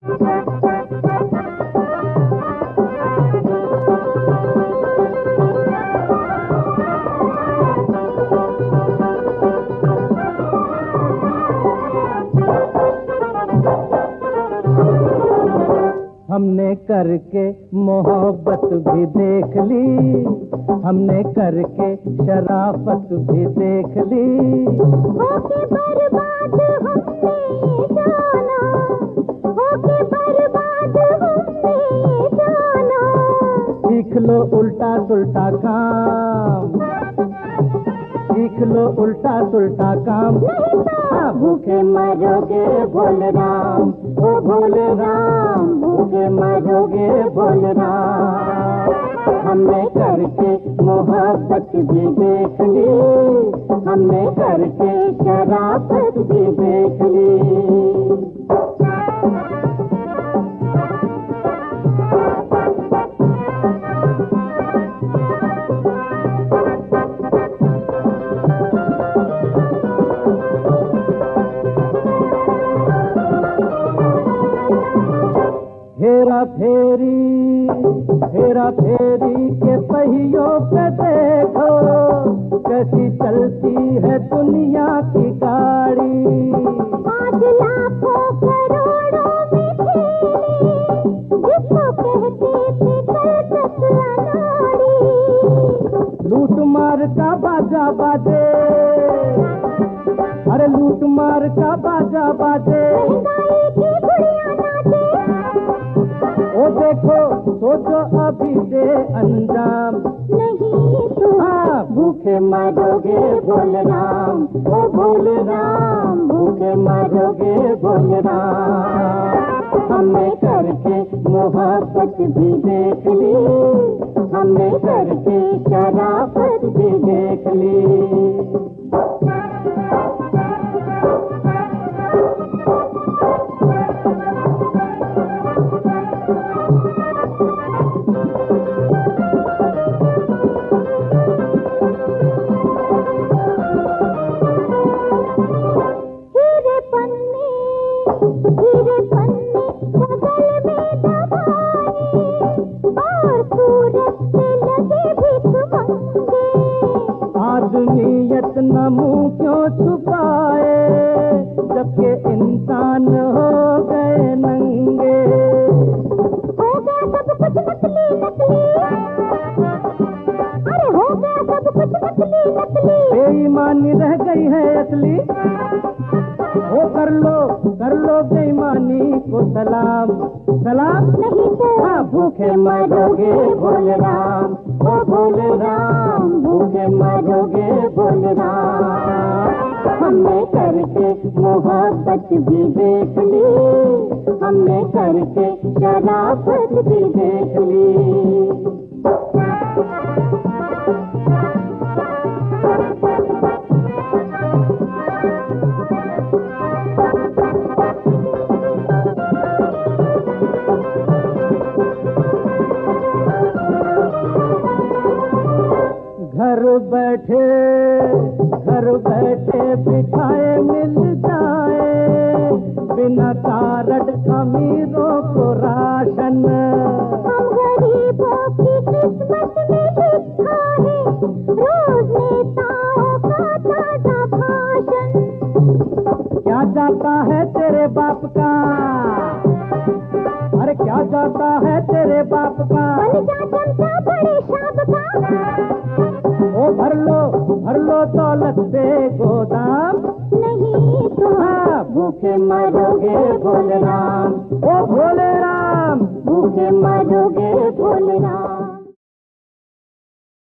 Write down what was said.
हमने करके मोहब्बत भी देख ली, हमने करके शराफत भी देख ली। होके बर्बाद हमने जाना, होके बर्बाद हमने जाना। सीख लो उल्टा सुल्टा काम, सीख लो उल्टा सुल्टा काम। भूखे मरोगे बोल राम, ओ बोल राम, भूखे मरोगे बोल राम। हमने करके मोहब्बत भी देख ली, हमने करके शराफत भी देख ली। हेरा फेरी के पहियों पे देखो, कैसी चलती है दुनिया की गाड़ी। आज लाखों करोड़ों में खेली, जिसको कहते थे कलकत्ता नाड़ी। लूट मार का बाजा बाजे, अरे लूट मार का बाजा बाजे। महंगाई की गुड़िया नाचे, ओ देखो सोचो अभी से अंजाम। नहीं तो भूखे मरोगे बोल राम, ओ बोल राम, भूखे मरोगे बोल राम। हमने करके मोहब्बत भी देख ली, हमने करके शराफत भी देख ली। हीरे पन्ने बगल में दबाए, और सूरत से लगे भिख मंगे। आदमियत न मुंह क्यों छुपाए, जबकि इंसान हो गए नंगे। हो गया सब कुछ नकली नकली, अरे हो गया सब कुछ नकली नकली। बेईमानी रह गई है असली, वो कर लो बेईमानी को सलाम। सलाम नहीं तो भूखे मरोगे बोल राम, ओ बोल राम, भूखे मरोगे बोल राम। हमने करके मोहब्बत भी देख ली, हमने करके शराफत भी देख ली। घर बैठे बिठाए मिल जाए, बिना कार्ड अमीरों को राशन। हम गरीबों की किस्मत में लिखा है, रोज नेताओं का ताजा भाषण। क्या जाता है तेरे बाप का, अरे क्या जाता है तेरे बाप का। बन जा चमचा बड़े शाब का, ओ भर लो दौलत से गोदाम। नहीं तो भूखे मरोगे बोल राम, ओ भोले राम, भूखे मरोगे बोल राम।